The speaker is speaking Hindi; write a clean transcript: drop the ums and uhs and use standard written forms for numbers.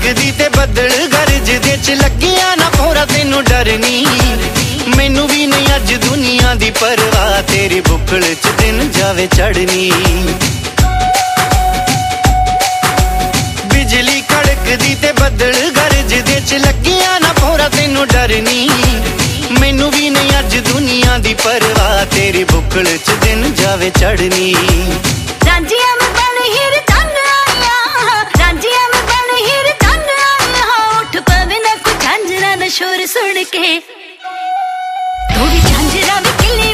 कड़कदी ते बदल गरजदे च लगिया ना भोरा तेनू डर नी। मैनू भी नहीं अज दुनिया दी परवाह, तेरी बुकल च दिन जावे चढ़नी। बिजली कड़कदी ते बदल गरजदे च लगिया ना भोरा तेनू डर नी। मैनू भी नहीं अज दुनिया दी परवाह, तेरी बुकल च दिन जावे चढ़नी। रांझिया में बन हिर तंग आया, रांझिया में बन हिर तंग आया। उठ पवे ना कुछ झांझरा न शोर सुन के, तू भी झांझरा में किले